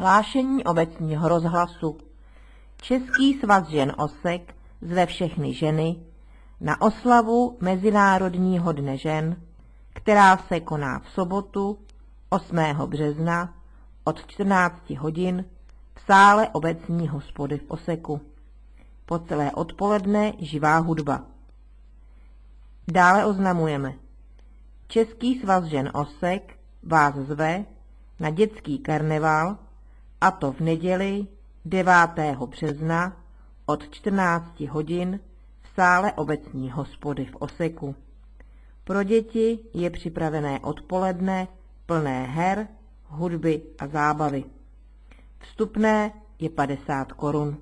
Hlášení obecního rozhlasu. Český svaz žen Osek zve všechny ženy na oslavu Mezinárodního dne žen, která se koná v sobotu 8. března od 14 hodin v sále obecní hospody v Oseku. Po celé odpoledne živá hudba. Dále oznamujeme. Český svaz žen Osek vás zve na dětský karneval, a to v neděli 9. března od 14 hodin v sále obecní hospody v Oseku. Pro děti je připravené odpoledne plné her, hudby a zábavy. Vstupné je 50 korun.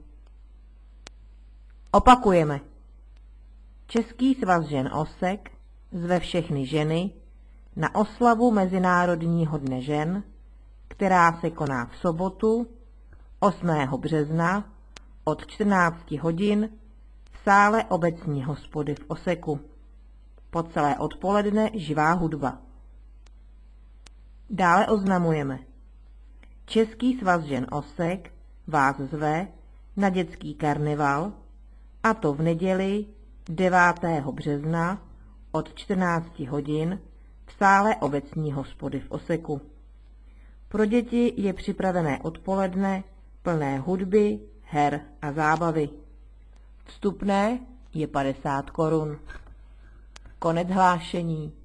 Opakujeme. Český svaz žen Osek zve všechny ženy na oslavu Mezinárodního dne žen, která se koná v sobotu 8. března od 14 hodin v sále obecní hospody v Oseku. Po celé odpoledne živá hudba. Dále oznamujeme. Český svaz žen Osek vás zve na dětský karneval, a to v neděli 9. března od 14 hodin v sále obecní hospody v Oseku. Pro děti je připravené odpoledne plné hudby, her a zábavy. Vstupné je 50 korun. Konec hlášení.